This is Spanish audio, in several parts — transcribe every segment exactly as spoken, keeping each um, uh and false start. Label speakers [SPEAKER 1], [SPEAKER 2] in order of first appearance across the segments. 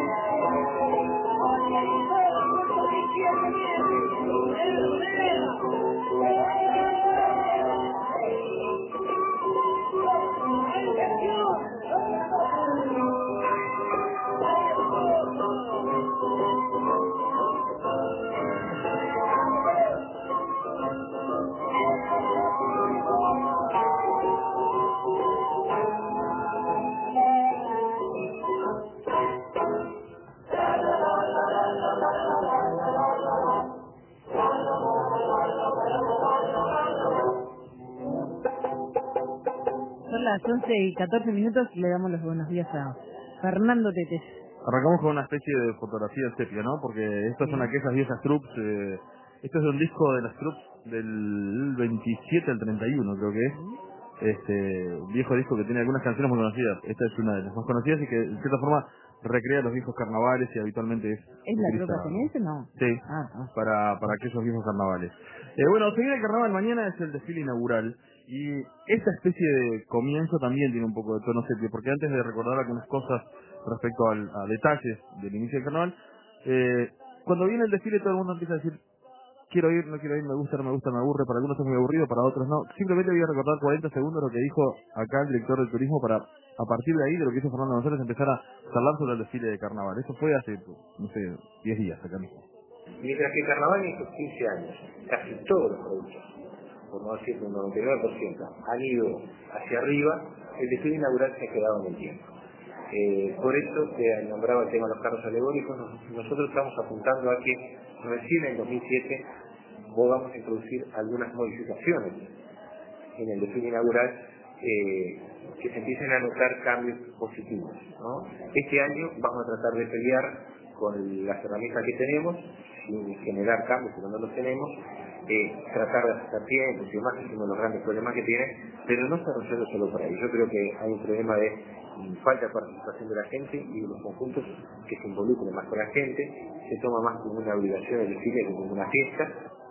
[SPEAKER 1] Son las once y catorce minutos y le damos los buenos días a Fernando Tetes.
[SPEAKER 2] Arrancamos con una especie de fotografía en sepia, ¿no? Porque estas
[SPEAKER 1] Sí.
[SPEAKER 2] son aquellas viejas troops. Eh, esto es de un disco de las troops del veintisiete al treinta y uno, creo que es.
[SPEAKER 1] Sí.
[SPEAKER 2] Este, un viejo disco que tiene algunas canciones muy conocidas. Esta es una de las más conocidas y que, de cierta forma, recrea los viejos carnavales y habitualmente es
[SPEAKER 1] ¿Es la tropa
[SPEAKER 2] utilizada.
[SPEAKER 1] ateniense? No.
[SPEAKER 2] Sí,
[SPEAKER 1] Ah, no.
[SPEAKER 2] para, para aquellos viejos carnavales. Eh, bueno, seguir el carnaval mañana es el desfile inaugural y esta especie de comienzo también tiene un poco de tono sepia, porque antes de recordar algunas cosas respecto al, a detalles del inicio del carnaval, eh, cuando viene el desfile todo el mundo empieza a decir quiero ir, no quiero ir, me gusta, no me gusta, me aburre, para algunos es muy aburrido, para otros no. Simplemente voy a recordar cuarenta segundos lo que dijo acá el director del turismo para, a partir de ahí, de lo que hizo Fernando González, empezar a charlar sobre el desfile de carnaval. Eso fue hace, no sé, diez días acá mismo.
[SPEAKER 3] Mientras que el carnaval en estos quince años, casi todos los productos, por no decir un noventa y nueve por ciento, han ido hacia arriba, el desfile inaugural se ha quedado en el tiempo. Eh, por eso se nombraba el tema de los carros alegóricos. Nosotros estamos apuntando a que recién en dos mil siete podamos introducir algunas modificaciones en el desfile inaugural, eh, que se empiecen a notar cambios positivos, ¿no? Este año vamos a tratar de pelear con las herramientas que tenemos, sin generar cambios, pero no los tenemos, eh, tratar de aceptar tiempos y demás, que es uno de los grandes problemas que tiene, pero no se resuelve solo por ahí. Yo creo que hay un problema de mm, falta de participación de la gente y de los conjuntos que se involucren más con la gente, se toma más como una obligación el desfile que como una fiesta.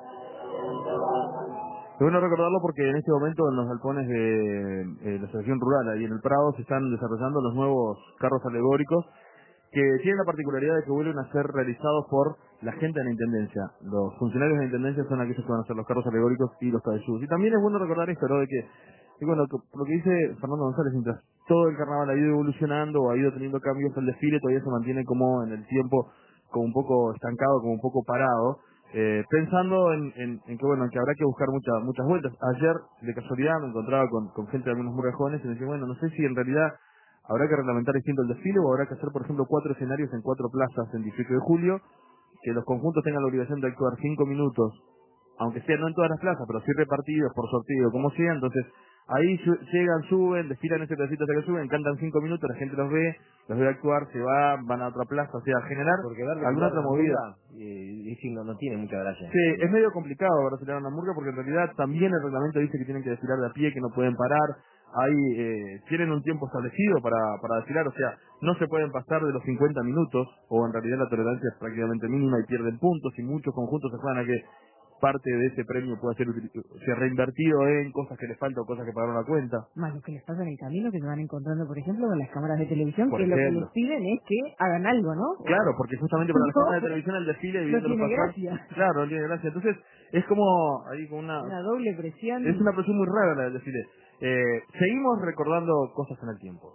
[SPEAKER 2] Es bueno recordarlo porque en este momento en los galpones de eh, la Asociación Rural, ahí en el Prado, se están desarrollando los nuevos carros alegóricos que tienen la particularidad de que vuelven a ser realizados por la gente de la Intendencia. Los funcionarios de la Intendencia son aquellos que van a hacer los carros alegóricos y los cabelludos. Y también es bueno recordar esto, ¿no? De que, y bueno, que- lo que dice Fernando González, mientras todo el carnaval ha ido evolucionando o ha ido teniendo cambios, el desfile todavía se mantiene como en el tiempo, como un poco estancado, como un poco parado. Eh, pensando en, en, en que bueno, que habrá que buscar muchas muchas vueltas. Ayer, de casualidad, me encontraba con, con gente de algunos muy jóvenes y me decía, bueno, no sé si en realidad habrá que reglamentar distinto el desfile o habrá que hacer, por ejemplo, cuatro escenarios en cuatro plazas en dieciocho de julio, que los conjuntos tengan la obligación de actuar cinco minutos, aunque sea no en todas las plazas, pero sí repartidos por sorteo, como sea. Entonces ahí su- llegan, suben, desfilan ese pedacito hasta que suben, cantan cinco minutos, la gente los ve, los ve actuar, se va, van a otra plaza, o sea, generar
[SPEAKER 4] Porque darle
[SPEAKER 2] alguna
[SPEAKER 4] lugar a
[SPEAKER 2] otra
[SPEAKER 4] una
[SPEAKER 2] movida.
[SPEAKER 4] murga, eh, y si no, no tiene mucha gracia.
[SPEAKER 2] Sí, es medio complicado brasilear una murga porque en realidad también el reglamento dice que tienen que desfilar de a pie, que no pueden parar. Ahí eh, tienen un tiempo establecido para, para desfilar, o sea, no se pueden pasar de los cincuenta minutos, o en realidad la tolerancia es prácticamente mínima y pierden puntos, y muchos conjuntos se juegan a que parte de ese premio pueda ser, util- ser reinvertido en cosas que les faltan o cosas que pagaron la cuenta.
[SPEAKER 1] Más lo que les pasa en el camino, que se van encontrando, por ejemplo, con las cámaras de televisión,
[SPEAKER 2] Por
[SPEAKER 1] que lo que les
[SPEAKER 2] ejemplo.
[SPEAKER 1] piden es que hagan algo, ¿no?
[SPEAKER 2] Claro, porque justamente para las cámaras de televisión el desfile y
[SPEAKER 1] No
[SPEAKER 2] viéndolos
[SPEAKER 1] tiene
[SPEAKER 2] pasar,
[SPEAKER 1] gracia.
[SPEAKER 2] claro, no tiene gracia. Entonces, es como ahí con una
[SPEAKER 1] Una doble presión.
[SPEAKER 2] es una presión muy rara la del desfile. Eh, seguimos recordando cosas en el tiempo.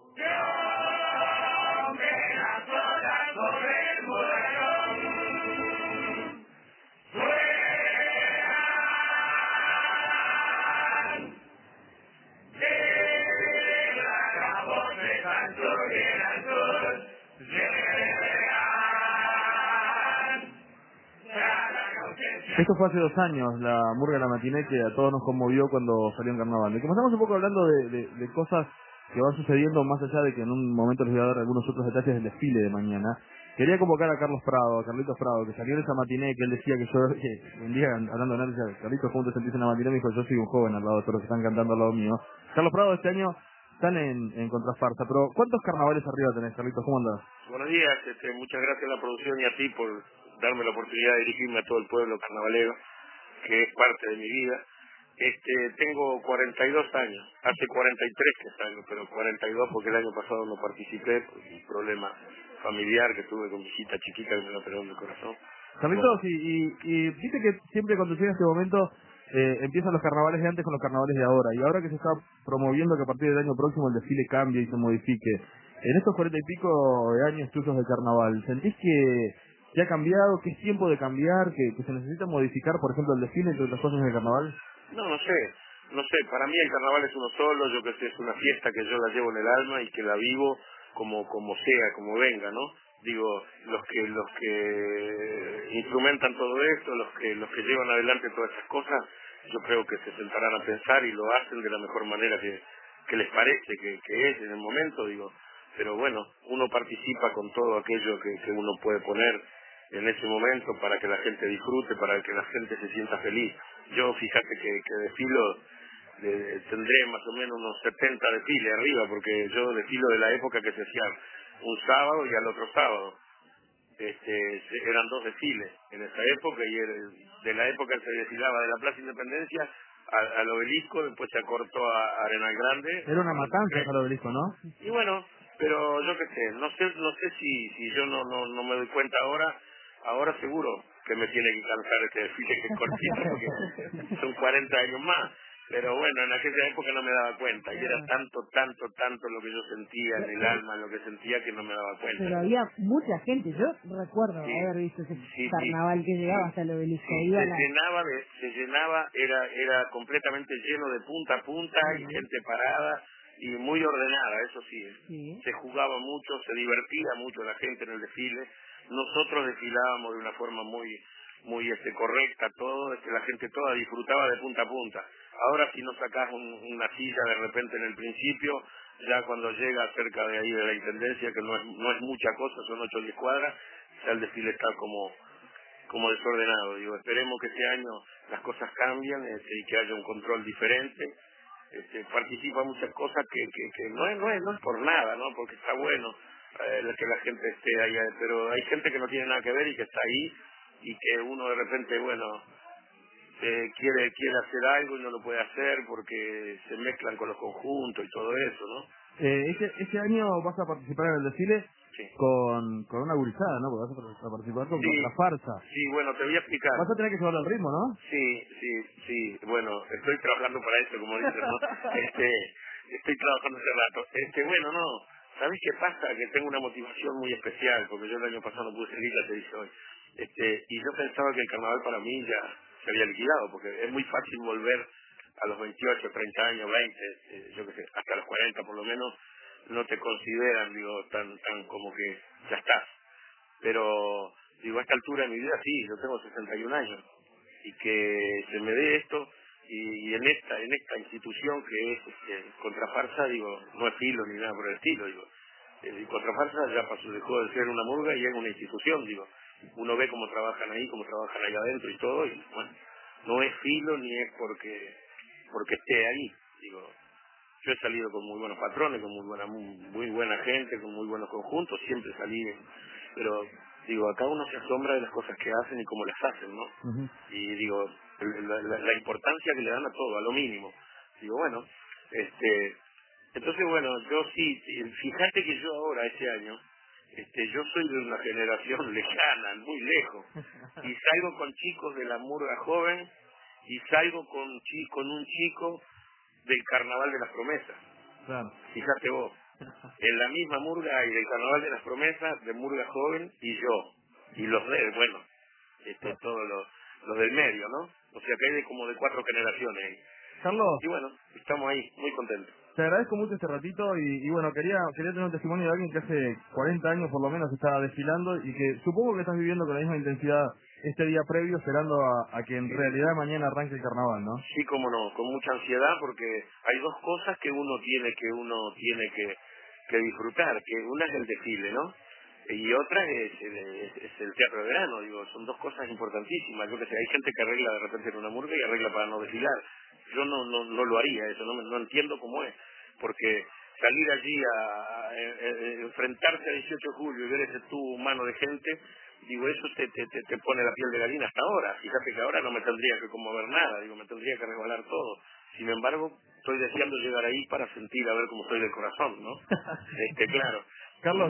[SPEAKER 2] Esto fue hace dos años, la murga de la matiné, que a todos nos conmovió cuando salió en carnaval. Y como estamos un poco hablando de, de, de cosas que van sucediendo, más allá de que en un momento les voy a dar algunos otros detalles del desfile de mañana, quería convocar a Carlos Prado, a Carlitos Prado, que salió en esa matiné, que él decía que yo, que un día hablando de nada, decía, Carlitos, ¿cómo te sentís en la matiné? Me dijo, yo soy un joven al lado de todos los que están cantando al lado mío. Carlos Prado, este año están en, en contrafarsa, pero ¿cuántos carnavales arriba tenés, Carlitos? ¿Cómo andás?
[SPEAKER 5] Buenos días, este, muchas gracias a la producción y a ti por darme la oportunidad de dirigirme a todo el pueblo carnavalero, que es parte de mi vida. Este, tengo cuarenta y dos años, hace cuarenta y tres que salgo, pero cuarenta y dos porque el año pasado no participé por un problema familiar que tuve con mi hijita chiquita que me la operó en el corazón.
[SPEAKER 2] Carlitos, y, y, y viste que siempre cuando llega este momento eh, empiezan los carnavales de antes con los carnavales de ahora, y ahora que se está promoviendo que a partir del año próximo el desfile cambie y se modifique, en estos cuarenta y pico de años tuyos de carnaval, ¿sentís que, que ha cambiado, que es tiempo de cambiar, que, que se necesita modificar, por ejemplo, el desfile entre otras cosas en el carnaval?
[SPEAKER 5] No, no sé, no sé, para mí el carnaval es uno solo, yo que sé, es una fiesta que yo la llevo en el alma y que la vivo como como sea, como venga, ¿no? Digo, los que los que instrumentan todo esto, los que los que llevan adelante todas esas cosas, yo creo que se sentarán a pensar y lo hacen de la mejor manera que, que les parece que, que es en el momento, digo, pero bueno, uno participa con todo aquello que, que uno puede poner en ese momento para que la gente disfrute, para que la gente se sienta feliz. Yo fíjate que, que desfilo, de, tendré más o menos unos setenta desfiles arriba, porque yo desfilo de la época que se hacía un sábado y al otro sábado. Este, eran dos desfiles en esa época, y era, de la época se desfilaba de la Plaza Independencia al, al Obelisco, después se acortó a Arenal Grande.
[SPEAKER 2] Era una matanza al Obelisco, ¿no?
[SPEAKER 5] Y bueno, pero yo qué sé, no sé no sé si si yo no no no me doy cuenta ahora, ahora seguro que me tiene que cansar este desfile que es cortito, porque son cuarenta años más. Pero bueno, en aquella época no me daba cuenta, y era tanto, tanto, tanto lo que yo sentía en el alma, lo que sentía, que no me daba cuenta.
[SPEAKER 1] Pero había mucha gente, yo recuerdo
[SPEAKER 5] Sí,
[SPEAKER 1] haber visto ese
[SPEAKER 5] sí,
[SPEAKER 1] carnaval
[SPEAKER 5] sí,
[SPEAKER 1] que llegaba
[SPEAKER 5] sí,
[SPEAKER 1] hasta el Obelisco.
[SPEAKER 5] sí,
[SPEAKER 1] Iba
[SPEAKER 5] se
[SPEAKER 1] la...
[SPEAKER 5] llenaba, de, se llenaba, era era completamente lleno de punta a punta, y
[SPEAKER 1] Sí.
[SPEAKER 5] gente parada, y muy ordenada, eso sí.
[SPEAKER 1] Sí.
[SPEAKER 5] Se jugaba mucho, se divertía mucho la gente en el desfile. Nosotros desfilábamos de una forma muy muy este correcta, todo, este, la gente toda disfrutaba de punta a punta. Ahora si no sacás un, una silla de repente en el principio, ya cuando llega cerca de ahí de la Intendencia, que no es, no es mucha cosa, son ocho o diez cuadras, ya el desfile está como como desordenado. Digo, esperemos que este año las cosas cambien, este, y que haya un control diferente. Este, participa en muchas cosas que, que, que no, es, no, es, no es por nada, ¿no? Porque está bueno eh, que la gente esté ahí, pero hay gente que no tiene nada que ver y que está ahí, y que uno de repente, bueno, eh, quiere quiere hacer algo y no lo puede hacer porque se mezclan con los conjuntos y todo eso, ¿no?
[SPEAKER 2] Eh, este, este año vas a participar en el desfile
[SPEAKER 5] Sí.
[SPEAKER 2] con, con una gurizada, ¿no? Porque vas a participar con
[SPEAKER 5] Sí,
[SPEAKER 2] contrafarsa.
[SPEAKER 5] sí, bueno, te voy a explicar.
[SPEAKER 2] Vas a tener que llevar el ritmo, ¿no?
[SPEAKER 5] Sí, sí, sí, bueno, estoy trabajando para eso, como dicen, ¿no? Este, estoy trabajando hace rato. Este, bueno, no, ¿sabés qué pasa? Que tengo una motivación muy especial, porque yo el año pasado no pude salir, ya te dije hoy. Este, y yo pensaba que el carnaval para mí ya se había liquidado, porque es muy fácil volver a los veintiocho, treinta años, veinte, eh, yo qué sé, hasta los cuarenta por lo menos, no te consideran, digo, tan, tan como que ya estás. Pero, digo, a esta altura de mi vida sí, yo tengo sesenta y un años, y que se me dé esto, y, y en esta en esta institución que es este, Contrafarsa, digo, no es filo ni nada por el estilo, digo, eh, Contrafarsa ya pasó, dejó de ser una murga y es una institución, digo, uno ve cómo trabajan ahí, cómo trabajan ahí adentro y todo, y bueno, no es filo ni es porque porque esté ahí, digo, yo he salido con muy buenos patrones, con muy buena muy, muy buena gente, con muy buenos conjuntos, siempre salí, pero digo, acá uno se asombra de las cosas que hacen y cómo las hacen, ¿no?
[SPEAKER 2] Uh-huh.
[SPEAKER 5] Y digo, la, la, la importancia que le dan a todo, a lo mínimo. Digo, bueno, este, entonces bueno, yo sí, fíjate que yo ahora, este año, este, yo soy de una generación lejana, muy lejos, y salgo con chicos de la murga joven, y salgo con, chi, con un chico del Carnaval de las Promesas.
[SPEAKER 2] Claro.
[SPEAKER 5] Fíjate vos, en la misma murga hay del Carnaval de las Promesas, de murga joven, y yo, y los de, bueno, este, todos los, los del medio, ¿no? O sea que hay de como de cuatro generaciones ahí.
[SPEAKER 2] Carlos,
[SPEAKER 5] Y bueno, estamos ahí, muy contentos.
[SPEAKER 2] te agradezco mucho este ratito y, y bueno, quería quería tener un testimonio de alguien que hace cuarenta años por lo menos está desfilando y que supongo que estás viviendo con la misma intensidad este día previo, esperando a, a que en
[SPEAKER 5] Sí.
[SPEAKER 2] realidad mañana arranque el carnaval, ¿no?
[SPEAKER 5] Sí, como no, con mucha ansiedad, porque hay dos cosas que uno tiene que uno tiene que, que disfrutar, que una es el desfile, ¿no? Y otra es el, es, es el teatro de verano, digo, son dos cosas importantísimas. Yo que sé, hay gente que arregla de repente en una murga y arregla para no desfilar. Yo no no, no lo haría eso, no, me- no entiendo cómo es, porque salir allí a, a- a- a enfrentarse a dieciocho de julio y ver ese tubo humano de gente, digo, eso te, te, te, te pone la piel de gallina hasta ahora. Fíjate que ahora no me tendría que conmover nada, digo, me tendría que resbalar todo. Sin embargo, estoy deseando llegar ahí para sentir a ver cómo estoy del corazón, ¿no? Este, claro. Y
[SPEAKER 2] Carlos,
[SPEAKER 5] bueno,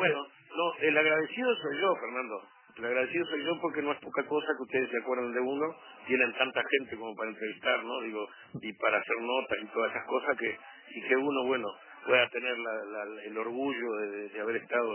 [SPEAKER 5] No, el agradecido soy yo, Fernando. El agradecido soy yo porque no es poca cosa que ustedes se acuerdan de uno, tienen tanta gente como para entrevistar, ¿no? Digo, y para hacer notas y todas esas cosas que, y que uno, bueno, pueda tener la, la, el orgullo de, de haber estado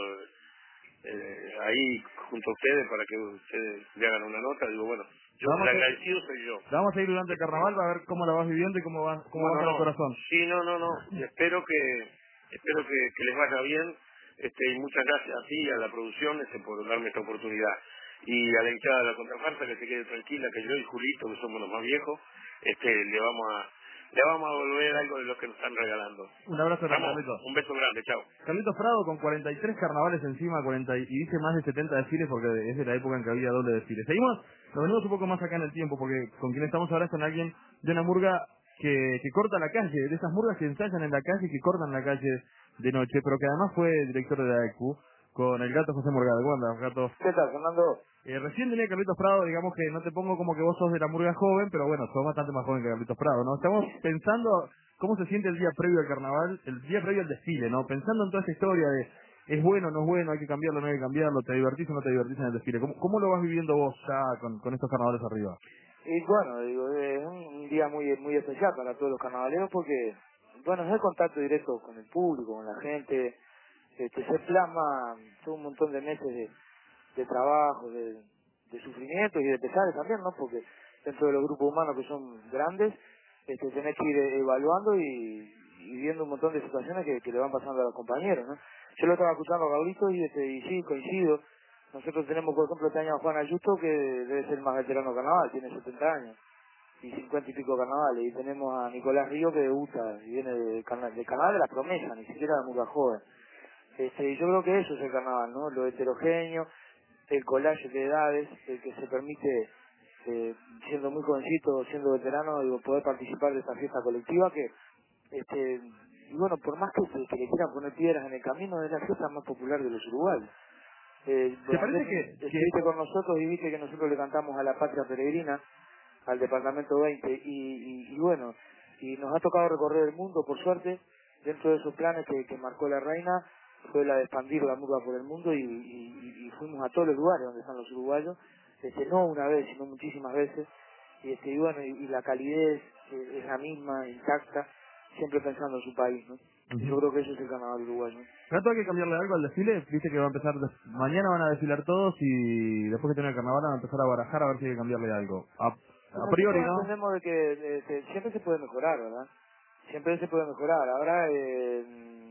[SPEAKER 5] eh, ahí junto a ustedes para que ustedes le hagan una nota. Digo, bueno, yo
[SPEAKER 2] Vamos
[SPEAKER 5] el
[SPEAKER 2] a,
[SPEAKER 5] agradecido soy yo.
[SPEAKER 2] vamos a ir durante el carnaval para ver cómo la vas viviendo y cómo va, cómo va
[SPEAKER 5] Bueno,
[SPEAKER 2] a estar el
[SPEAKER 5] no,
[SPEAKER 2] corazón.
[SPEAKER 5] sí, no, no, no, y espero que, espero que, que les vaya bien, este, y muchas gracias a ti y a la producción este, por darme esta oportunidad. Y a la hinchada de la contrafarsa que se quede tranquila, que yo y Julito, que somos los más viejos, este, le vamos a, le vamos a devolver algo de lo que nos están regalando.
[SPEAKER 2] Un abrazo grande,
[SPEAKER 5] Vamos,
[SPEAKER 2] Carlitos.
[SPEAKER 5] un beso grande, chao.
[SPEAKER 2] Carlitos Prado con cuarenta y tres carnavales encima, cuarenta y dice más de setenta desfiles porque es de la época en que había doble desfile. Seguimos, nos venimos un poco más acá en el tiempo porque con quien estamos ahora es con alguien de una murga que, que corta la calle, de esas murgas que ensayan en la calle y que cortan la calle de noche, pero que además fue director de la E Q con el gato José Morgado. ¿Cómo andas, gato?
[SPEAKER 3] ¿Qué tal, Fernando?
[SPEAKER 2] Eh, recién tenía Carlitos Prado, digamos que no te pongo como que vos sos de la murga joven, pero bueno, sos bastante más joven que Carlitos Prado, ¿no? Estamos pensando cómo se siente el día previo al carnaval, el día previo al desfile, ¿no? Pensando en toda esa historia de es bueno, no es bueno, hay que cambiarlo, no hay que cambiarlo, te divertís o no te divertís en el desfile. ¿Cómo, cómo lo vas viviendo vos ya con, con estos carnavales arriba?
[SPEAKER 6] Y bueno, digo, es un día muy muy especial para todos los carnavaleros porque, bueno, es el contacto directo con el público, con la gente, este, se plasma todo un montón de meses de, de trabajo, de, de sufrimiento y de pesares también, ¿no? Porque dentro de los grupos humanos que son grandes, este, tenés que ir evaluando y, y viendo un montón de situaciones que, que le van pasando a los compañeros, ¿no? Yo lo estaba escuchando a Gaudito y, este, y sí, coincido. Nosotros tenemos, por ejemplo, este año a Juan Ayusto, que debe ser el más veterano de carnaval, tiene setenta años y cincuenta y pico carnavales. Y tenemos a Nicolás Río, que debuta y viene del carnaval, del carnaval de la promesa, ni siquiera de Murga joven. Este, y yo creo que eso es el carnaval, ¿no? Lo heterogéneo, el collage de edades, el que se permite, eh, siendo muy jovencito, siendo veterano, digo, poder participar de esta fiesta colectiva que, este, y bueno, por más que, que le quieran poner piedras en el camino, es la fiesta más popular de los uruguayos. Eh,
[SPEAKER 2] ¿Te parece que,
[SPEAKER 6] estuviste
[SPEAKER 2] que
[SPEAKER 6] con nosotros y viste que nosotros le cantamos a la Patria Peregrina, al Departamento veinte, y, y, y bueno, y nos ha tocado recorrer el mundo, por suerte, dentro de esos planes que, que marcó la reina, fue la de expandir la murga por el mundo y, y, y fuimos a todos los lugares donde están los uruguayos, este, no una vez, sino muchísimas veces, y, este, y bueno, y, y la calidez eh, es la misma, intacta, siempre pensando en su país, ¿no? Y yo creo que eso es el carnaval uruguayo.
[SPEAKER 2] ¿Trato hay que cambiarle algo al desfile? Viste que va a empezar, des- mañana van a desfilar todos y después que termine el carnaval van a empezar a barajar a ver si hay que cambiarle algo. A, a priori,
[SPEAKER 6] Nosotros
[SPEAKER 2] ¿no?
[SPEAKER 6] entendemos de que de- de- siempre se puede mejorar, ¿verdad? Siempre se puede mejorar. Ahora eh,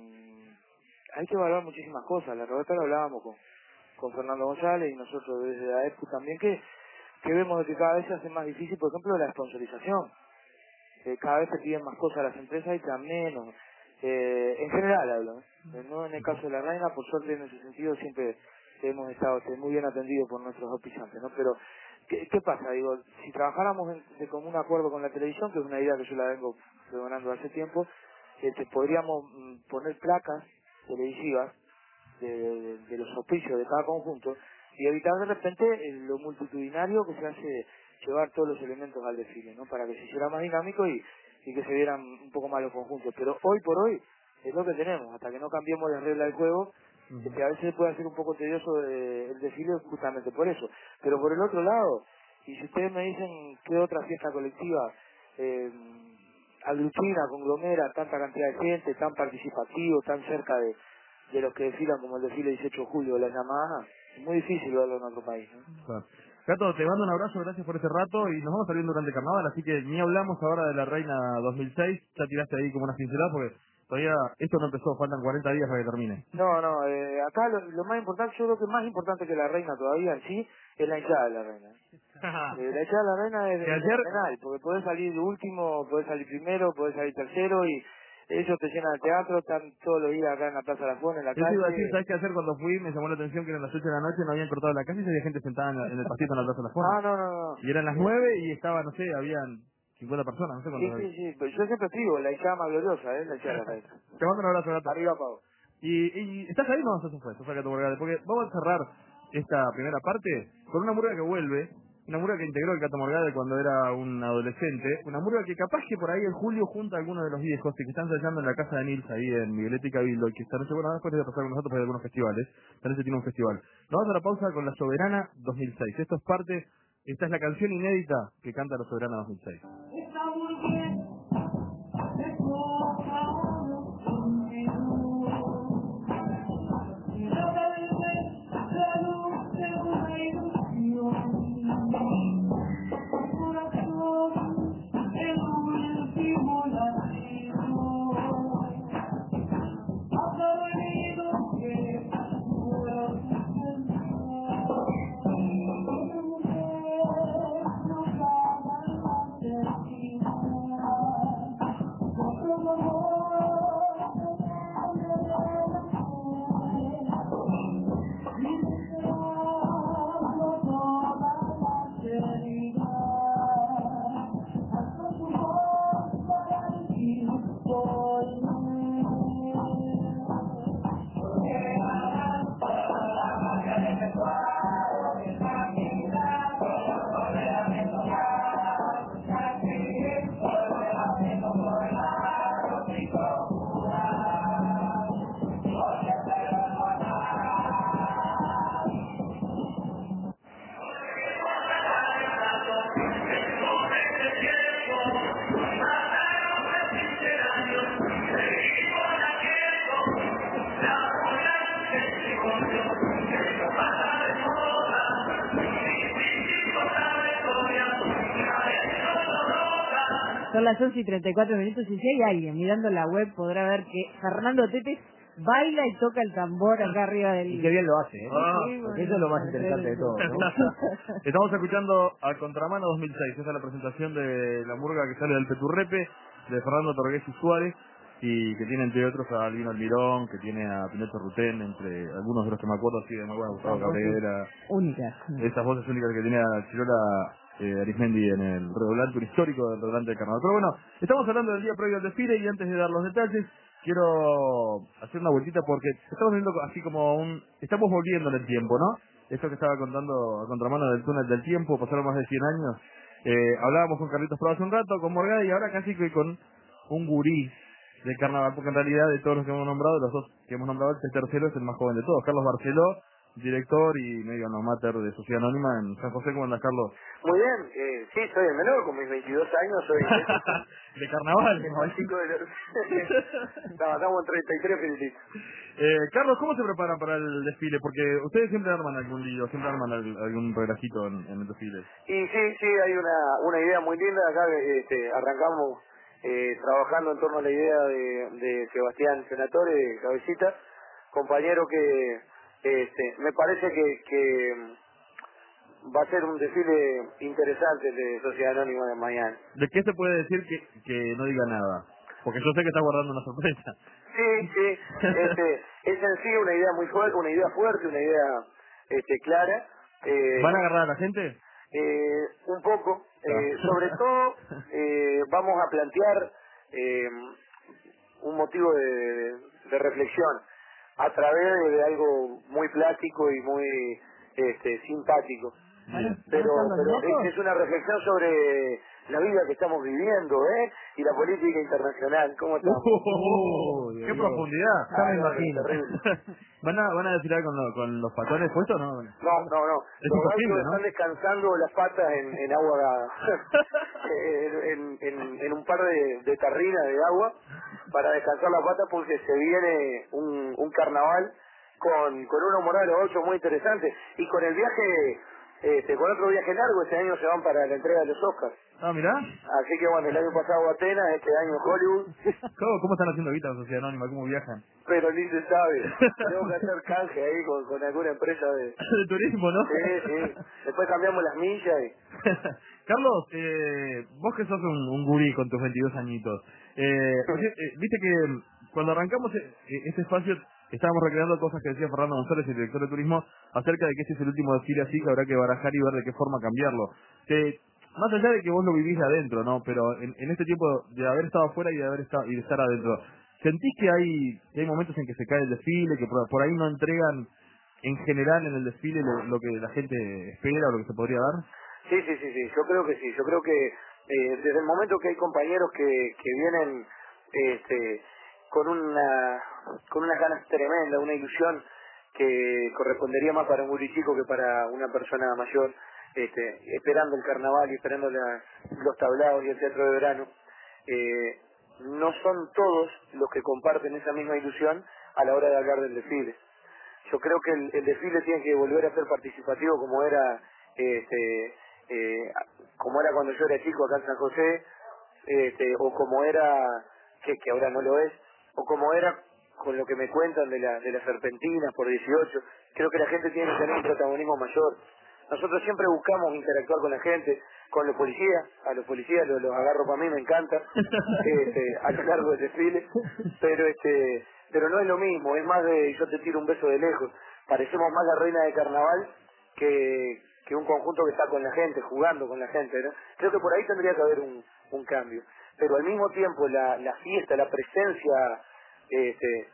[SPEAKER 6] hay que evaluar muchísimas cosas. La Roberta lo hablábamos con, con Fernando González y nosotros desde la E P U también, que, que vemos de que cada vez se hace más difícil, por ejemplo, la sponsorización. Eh, cada vez se piden más cosas a las empresas y te dan menos. Eh, en general hablo, ¿eh? Eh, no en el caso de la reina, por suerte en ese sentido siempre hemos estado este, muy bien atendidos por nuestros auspiciantes, ¿no? Pero, ¿qué, qué pasa? Digo, si trabajáramos en, de común acuerdo con la televisión, que es una idea que yo la vengo pregonando hace tiempo, este, podríamos mm, poner placas televisivas de, de, de los auspicios de cada conjunto y evitar de repente eh, lo multitudinario que se hace llevar todos los elementos al desfile, ¿no? Para que se hiciera más dinámico y, y que se vieran un poco más los conjuntos. Pero hoy por hoy es lo que tenemos, hasta que no cambiemos las reglas del juego, uh-huh. que a veces puede ser un poco tedioso eh, el desfile justamente por eso. Pero por el otro lado, y si ustedes me dicen qué otra fiesta colectiva eh, aglutina, conglomera tanta cantidad de gente, tan participativo, tan cerca de, de los que desfilan como el desfile dieciocho de julio, la Yamaha, es muy difícil verlo en otro país, ¿no?
[SPEAKER 2] Claro. Gato, te mando un abrazo, gracias por este rato y nos vamos a salir durante el carnaval, así que ni hablamos ahora de la Reina dos mil seis, ya tiraste ahí como una pincelada porque todavía esto no empezó, faltan cuarenta días para que termine.
[SPEAKER 6] No, no, eh, acá lo, lo más importante, yo creo que más importante que la Reina todavía en sí, es la hinchada de la Reina. Eh, la hinchada de la Reina es,
[SPEAKER 2] Que
[SPEAKER 6] es
[SPEAKER 2] ayer...
[SPEAKER 6] fenomenal, porque podés salir último, podés salir primero, podés salir tercero y ellos te llenan el teatro, están todos los días acá en la Plaza de la Fuente, en la
[SPEAKER 2] Yo
[SPEAKER 6] calle.
[SPEAKER 2] te iba a decir, ¿sabes qué hacer? Cuando fui me llamó la atención que eran las ocho de la noche, no habían cortado la calle y había gente sentada en, la- en el pastito en la Plaza de la Fuente.
[SPEAKER 6] Ah, no, no, no.
[SPEAKER 2] Y eran las nueve y estaba, no sé, habían cincuenta personas, no sé
[SPEAKER 6] Sí,
[SPEAKER 2] cuántas
[SPEAKER 6] sí,
[SPEAKER 2] había.
[SPEAKER 6] sí, pero yo siempre digo, la hinchada más gloriosa, ¿eh? La hinchada de la Reina.
[SPEAKER 2] Te mando un abrazo, Gato.
[SPEAKER 6] Arriba, Pau.
[SPEAKER 2] Y, y ¿estás ahí? No, eso fue, eso fue Gato Morgade, porque vamos a cerrar esta primera parte con una murga que vuelve, una murga que integró el Cato Morgade cuando era un adolescente, una murga que capaz que por ahí en julio junta a algunos de los viejos y que están ensayando en la casa de Nils ahí en Miguelete y Cabildo, y que esta noche, bueno, después de pasar con nosotros para algunos festivales, esta noche tiene un festival. Nos vamos a la pausa con La Soberana dos mil seis. Esto es parte, esta es la canción inédita que canta La Soberana dos mil seis.
[SPEAKER 1] Son las once y treinta y cuatro minutos y si hay alguien mirando la web podrá ver que Fernando Tetes baila y toca el tambor acá arriba del...
[SPEAKER 4] Y qué bien lo hace, ¿eh?
[SPEAKER 2] Ah,
[SPEAKER 1] sí, bueno,
[SPEAKER 4] Porque eso es lo más interesante de todo, ¿no?
[SPEAKER 2] Estamos escuchando a Contramano dos mil seis, esa es la presentación de la murga que sale del Peturrepe, de Fernando Torgués y Suárez, y que tiene entre otros a Albino Almirón, que tiene a Pinocho Rutén, entre algunos de los que me acuerdo, así de muy bueno, Gustavo Cabrera.
[SPEAKER 1] Únicas.
[SPEAKER 2] Esas voces únicas que tiene a Chirola eh, Arismendi en el redoblante, un histórico del redoblante de Carnaval. Pero bueno, estamos hablando del día previo al desfile y antes de dar los detalles, quiero hacer una vueltita porque estamos viendo así como un... Estamos volviendo en el tiempo, ¿no? Esto que estaba contando a Contramano del túnel del tiempo, pasaron más de cien años. Eh, hablábamos con Carlitos Prado hace un rato, con Morgade y ahora casi que con un gurí de Carnaval, porque en realidad de todos los que hemos nombrado, los dos que hemos nombrado, el tercero es el más joven de todos, Carlos Barceló, director y medio no mater de Sociedad Anónima en San José. ¿Cómo andas, Carlos?
[SPEAKER 6] Muy bien, eh, sí, soy el menor, con mis veintidós años soy
[SPEAKER 2] de Carnaval.
[SPEAKER 6] el chico de los... no, estamos en treinta y tres, felicito.
[SPEAKER 2] Eh, Carlos, ¿cómo se preparan para el desfile? Porque ustedes siempre arman algún lío, siempre arman al- algún relajito en, en el desfile.
[SPEAKER 6] Y sí, sí, hay una, una idea muy linda. Acá este, arrancamos eh, trabajando en torno a la idea de, de Sebastián Senatore, Cabecita, compañero que este, me parece que, que va a ser un desfile interesante de Sociedad Anónima de mañana.
[SPEAKER 2] ¿De qué se puede decir que, que no diga nada? Porque yo sé que está guardando una sorpresa.
[SPEAKER 6] Sí, sí, este, es en sí una idea muy fuerte, una idea fuerte, una idea este, clara. Eh,
[SPEAKER 2] ¿Van a agarrar a la gente?
[SPEAKER 6] Eh, un poco, eh, sobre todo eh, vamos a plantear eh, un motivo de, de reflexión a través de, de algo muy plástico y muy este, simpático.
[SPEAKER 1] Bien.
[SPEAKER 6] Pero,
[SPEAKER 1] ¿Están los
[SPEAKER 6] pero
[SPEAKER 1] locos?
[SPEAKER 6] es, es una reflexión sobre la vida que estamos viviendo, ¿eh? Y la política internacional, ¿cómo estamos?
[SPEAKER 2] Uh,
[SPEAKER 4] Uy,
[SPEAKER 2] ¡Qué
[SPEAKER 4] uy,
[SPEAKER 2] profundidad!
[SPEAKER 4] Ya me
[SPEAKER 6] Ah, no,
[SPEAKER 4] imagino.
[SPEAKER 6] terrible.
[SPEAKER 2] ¿Van a, ¿Van a desfilar con, lo- con los patones puestos o no?
[SPEAKER 6] No, no, no.
[SPEAKER 2] Es
[SPEAKER 6] Los
[SPEAKER 2] imposible,
[SPEAKER 6] gatos
[SPEAKER 2] ¿no?
[SPEAKER 6] están descansando las patas en, en agua, en, en, en, en un par de, de tarrinas de agua para descansar las patas porque se viene un, un carnaval con, con unos morales ocho muy interesantes y con el viaje, este, con otro viaje largo, este año se van para la entrega de los Oscars.
[SPEAKER 2] Ah, mirá.
[SPEAKER 6] Así que bueno, el año pasado Atenas, este año Hollywood,
[SPEAKER 2] ¿Cómo, ¿Cómo están haciendo guita en Sociedad Anónima? ¿Cómo viajan?
[SPEAKER 6] pero ni se sabe. Tengo que hacer canje ahí con, con alguna empresa de...
[SPEAKER 2] De turismo, ¿no?
[SPEAKER 6] Sí, sí. Después cambiamos las millas y...
[SPEAKER 2] Carlos, eh, vos que sos un, un gurí con tus veintidós añitos, eh, oye, eh, viste que cuando arrancamos eh, este espacio estábamos recreando cosas que decía Fernando González, el director de turismo, acerca de que este es el último desfile así, que habrá que barajar y ver de qué forma cambiarlo. Que, más allá de que vos lo vivís de adentro, ¿no? Pero en, en este tiempo de haber estado afuera y de haber estado y de estar adentro, ¿sentís que hay, que hay momentos en que se cae el desfile, que por, por ahí no entregan en general en el desfile lo, lo que la gente espera o lo que se podría dar?
[SPEAKER 6] Sí, Sí, sí, sí, sí, yo creo que sí, yo creo que eh, desde el momento que hay compañeros que, que vienen este, con una con unas ganas tremendas, una ilusión que correspondería más para un guri chico que para una persona mayor, este, esperando el carnaval y esperando la, los tablados y el teatro de verano, eh, no son todos los que comparten esa misma ilusión a la hora de hablar del desfile. Yo creo que el, el desfile tiene que volver a ser participativo como era este, eh, como era cuando yo era chico acá en San José, este, o como era, que, que ahora no lo es, o como era con lo que me cuentan de la de las serpentinas por dieciocho. Creo que la gente tiene que tener un protagonismo mayor. Nosotros siempre buscamos interactuar con la gente, con los policías, a los policías los, los agarro para mí, me encanta, este, a lo largo del desfile, pero este pero no es lo mismo, es más de yo te tiro un beso de lejos. Parecemos más la reina de carnaval que, que un conjunto que está con la gente, jugando con la gente, ¿no? Creo que por ahí tendría que haber un, un cambio. Pero al mismo tiempo la, la fiesta, la presencia este,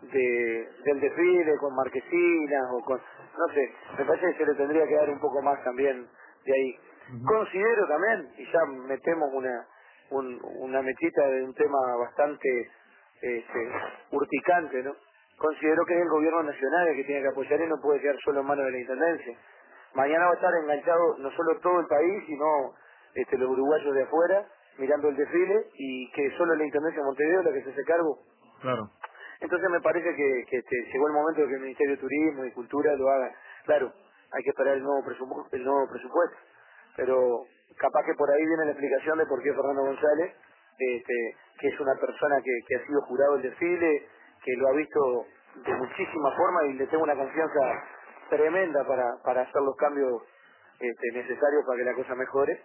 [SPEAKER 6] de, del desfile con marquesinas o con, no sé, me parece que se le tendría que dar un poco más también de ahí. Uh-huh. Considero también, y ya metemos una, un, una mechita de un tema bastante este, urticante, ¿no? Considero que es el gobierno nacional el que tiene que apoyar y no puede quedar solo en manos de la Intendencia. Mañana va a estar enganchado no solo todo el país, sino este, los uruguayos de afuera, mirando el desfile, y que solo la Intendencia de Montevideo la que se hace cargo.
[SPEAKER 2] Claro.
[SPEAKER 6] Entonces me parece que, que este, llegó el momento de que el Ministerio de Turismo y Cultura lo haga. Claro, hay que esperar el nuevo presupuesto, el nuevo presupuesto, pero capaz que por ahí viene la explicación de por qué Fernando González, este, que es una persona que, que ha sido jurado del desfile, que lo ha visto de muchísimas formas y le tengo una confianza tremenda para, para hacer los cambios este, necesarios para que la cosa mejore.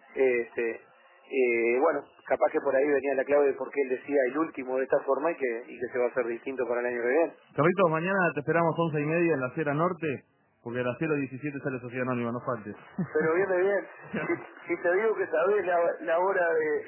[SPEAKER 6] Este, eh, bueno, capaz que por ahí venía la clave de por qué él decía el último de esta forma y que, y que se va a hacer distinto para el año que viene.
[SPEAKER 2] Carlitos, mañana te esperamos once y media en la Sierra Norte, porque a las cero diecisiete sale Sociedad Anónima, no faltes.
[SPEAKER 6] Pero viene bien, si, si te digo que sabés la, la hora de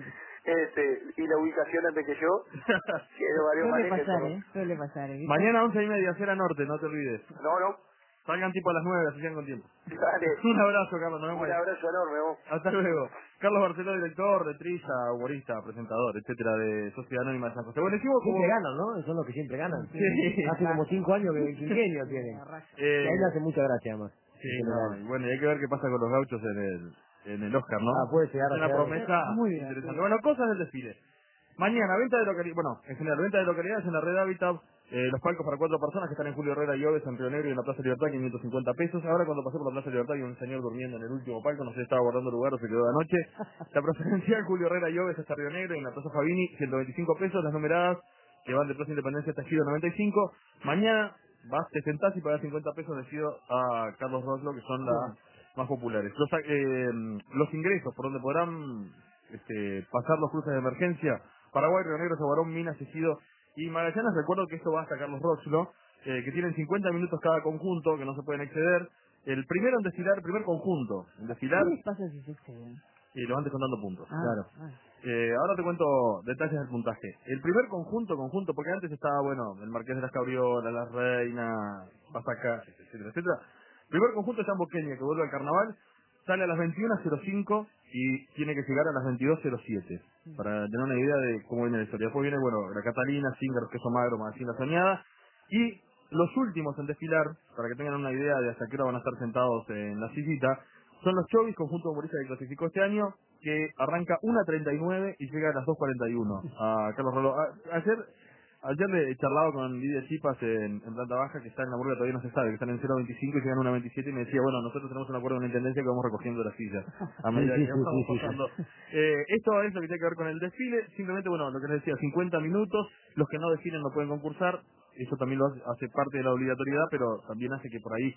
[SPEAKER 6] este y la ubicación antes que yo, que varios
[SPEAKER 1] Suele
[SPEAKER 6] manejes,
[SPEAKER 1] pasar,
[SPEAKER 6] ¿no?
[SPEAKER 1] ¿eh? Suele pasar, ¿eh?
[SPEAKER 2] Mañana once y media, Sierra Norte, no te olvides.
[SPEAKER 6] No, no.
[SPEAKER 2] Salgan tipo a las nueve, así llegan con tiempo.
[SPEAKER 6] Dale.
[SPEAKER 2] Un abrazo, Carlos. Nos vemos.
[SPEAKER 6] Un abrazo enorme, vos.
[SPEAKER 2] Hasta luego. Carlos Barceló, director, letrista, humorista, presentador, etcétera, de Sociedad Anónima de San José. Bueno, hicimos como...
[SPEAKER 4] Siempre ganan, ¿no? Son los que siempre ganan.
[SPEAKER 2] Sí.
[SPEAKER 4] Hace como cinco años que el quinquenio tienen.
[SPEAKER 2] Eh...
[SPEAKER 4] Y a él le hace mucha gracia, además.
[SPEAKER 2] Sí, no, y bueno, y hay que ver qué pasa con los gauchos en el, en el Oscar, ¿no?
[SPEAKER 4] Ah, puede llegar a
[SPEAKER 2] Es una
[SPEAKER 4] ser
[SPEAKER 2] promesa
[SPEAKER 1] muy bien,
[SPEAKER 2] interesante.
[SPEAKER 1] sí.
[SPEAKER 2] Bueno, cosas del desfile. Mañana, venta de localidades, bueno, en general, venta de localidades en la red Habitat, eh, los palcos para cuatro personas que están en Julio Herrera y Oves, en Río Negro y en la Plaza Libertad, quinientos cincuenta pesos. Ahora cuando pasé por la Plaza Libertad y un señor durmiendo en el último palco, no sé si estaba guardando lugar o se quedó de anoche. La preferencial Julio Herrera y Oves hasta Río Negro y en la Plaza Fabini, ciento veinticinco pesos. Las numeradas que van de Plaza Independencia hasta Ejido, noventa y cinco. Mañana vas, te sentás y pagás cincuenta pesos de Ejido a Carlos Roslo, que son las más populares. Los, eh, los ingresos por donde podrán este, pasar los cruces de emergencia: Paraguay, Río Negro, Zaguarón, Minas, Ejido y Magallanes. Recuerdo que esto va hasta Carlos Roslo, eh, que tienen cincuenta minutos cada conjunto, que no se pueden exceder. El primero en desfilar, el primer conjunto en desfilar,
[SPEAKER 1] ¿Qué les pasa si se exceden?
[SPEAKER 2] y lo van descontando puntos.
[SPEAKER 1] Ah,
[SPEAKER 2] Claro.
[SPEAKER 1] ah.
[SPEAKER 2] Eh, ahora te cuento detalles del puntaje. El primer conjunto, conjunto, porque antes estaba, bueno, el Marqués de las Cabriolas, la Reina, Pasaca, etcétera, etcétera. El primer conjunto está en Boqueña, que vuelve al carnaval, sale a las veintiuna cero cinco y tiene que llegar a las veintidós cero siete, para tener una idea de cómo viene la historia. Después viene, bueno, la Catalina, Zíngaros, Queso Magro, Magazine La Soñada, y los últimos en desfilar, para que tengan una idea de hasta qué hora van a estar sentados en la sillita, son los Chovis, conjunto humorista que clasificó este año, que arranca una treinta y nueve y llega a las dos cuarenta y uno a Carlos Rolo. A, ayer ayer le he charlado con Lidia Chipas en, en planta baja, que está en la murga, todavía no se sabe, que están en cero veinticinco y llegan a una veintisiete, y me decía, bueno, nosotros tenemos un acuerdo con la Intendencia que vamos recogiendo las sillas a medida
[SPEAKER 4] Sí, sí,
[SPEAKER 2] que
[SPEAKER 4] sí,
[SPEAKER 2] vamos
[SPEAKER 4] sí, sí.
[SPEAKER 2] pasando. Eh, esto es lo que tiene que ver con el desfile. Simplemente, bueno, lo que les decía, cincuenta minutos, los que no desfilen no pueden concursar. Eso también lo hace, hace parte de la obligatoriedad, pero también hace que por ahí,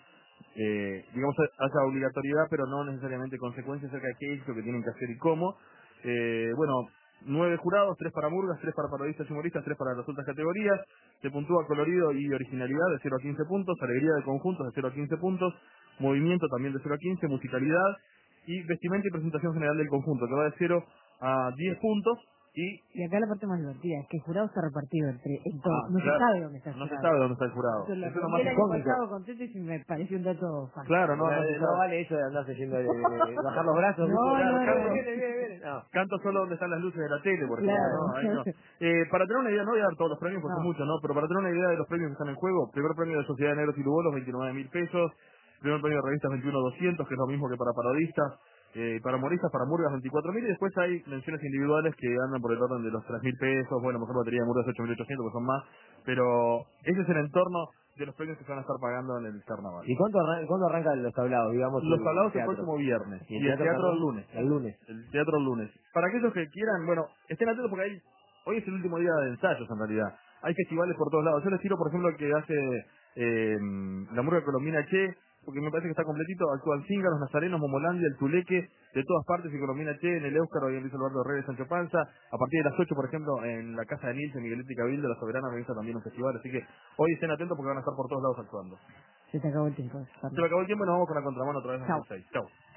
[SPEAKER 2] eh, digamos, haya obligatoriedad, pero no necesariamente consecuencias acerca de qué es lo que tienen que hacer y cómo. Eh, bueno, nueve jurados, tres para murgas, tres para parodistas y humoristas, tres para las otras categorías. Se puntúa colorido y originalidad de cero a quince puntos, alegría de conjuntos de cero a quince puntos, movimiento también de cero a quince, musicalidad y vestimenta y presentación general del conjunto, que va de cero a diez puntos. Y,
[SPEAKER 1] y acá la parte más divertida es que el jurado está repartido entre en todo.
[SPEAKER 2] Ah,
[SPEAKER 1] no
[SPEAKER 2] claro.
[SPEAKER 1] se sabe dónde está el
[SPEAKER 2] no
[SPEAKER 1] jurado.
[SPEAKER 2] se sabe dónde está el jurado.
[SPEAKER 1] Eso es lo
[SPEAKER 2] Eso es lo
[SPEAKER 1] que
[SPEAKER 2] más
[SPEAKER 1] el año
[SPEAKER 2] incógnito.
[SPEAKER 1] pasado con Tetis y me pareció un dato fácil.
[SPEAKER 2] Claro, no,
[SPEAKER 4] No,
[SPEAKER 2] no,
[SPEAKER 4] no,
[SPEAKER 2] se sabe.
[SPEAKER 4] vale eso de andarse yendo de, de- de bajar los brazos.
[SPEAKER 1] No,
[SPEAKER 4] ¿viste?
[SPEAKER 1] no,
[SPEAKER 4] Claro,
[SPEAKER 1] no.
[SPEAKER 4] viene, viene, viene. No.
[SPEAKER 2] Canto solo donde están las luces de la tele, por ejemplo.
[SPEAKER 1] Claro.
[SPEAKER 2] ¿no? Ahí no. Eh, para tener una idea, no voy a dar todos los premios porque
[SPEAKER 1] No.
[SPEAKER 2] son muchos, ¿no? Pero para tener una idea de los premios que están en juego, primer premio de Sociedad de Negros y Lugolos, veintinueve mil pesos. Primer premio de revistas, veintiuno mil doscientos, que es lo mismo que para parodistas. Eh, para humoristas, para murgas, veinticuatro mil. Y después hay menciones individuales que andan por el orden de los tres mil pesos. Bueno, mejor batería de murgas, ocho mil ochocientos, que son más. Pero ese es el entorno de los premios que se van a estar pagando en el carnaval.
[SPEAKER 4] ¿Y cuándo, arran cuándo arrancan los tablados, digamos?
[SPEAKER 2] Los
[SPEAKER 4] el
[SPEAKER 2] hablados el
[SPEAKER 4] teatro?
[SPEAKER 2] próximo viernes.
[SPEAKER 4] ¿Y
[SPEAKER 2] Y
[SPEAKER 4] el
[SPEAKER 2] el
[SPEAKER 4] teatro,
[SPEAKER 2] teatro el
[SPEAKER 4] perdón?
[SPEAKER 2] lunes.
[SPEAKER 4] El lunes.
[SPEAKER 2] El teatro el lunes. Para aquellos que quieran, bueno, estén atentos porque hay, hoy es el último día de ensayos en realidad. Hay festivales por todos lados. Yo les tiro, por ejemplo, el que hace eh, la murga Colombina Che, porque me parece que está completito. Actúan Singa, Los Nazarenos, Momolandia, El Tuleque, de todas partes, y Colombina Che, en el Éuscaro, y en Luis Alberto Reyes, Sancho Panza. A partir de las ocho, por ejemplo, en la Casa de Nilce, Miguelete y Cabildo, La Soberana organiza también un festival. Así que hoy estén atentos porque van a estar por todos lados actuando.
[SPEAKER 1] Se te acabó el tiempo.
[SPEAKER 2] Se me acabó el tiempo y nos vamos con la contramano otra vez en
[SPEAKER 1] Chau.
[SPEAKER 2] el seis. Chau.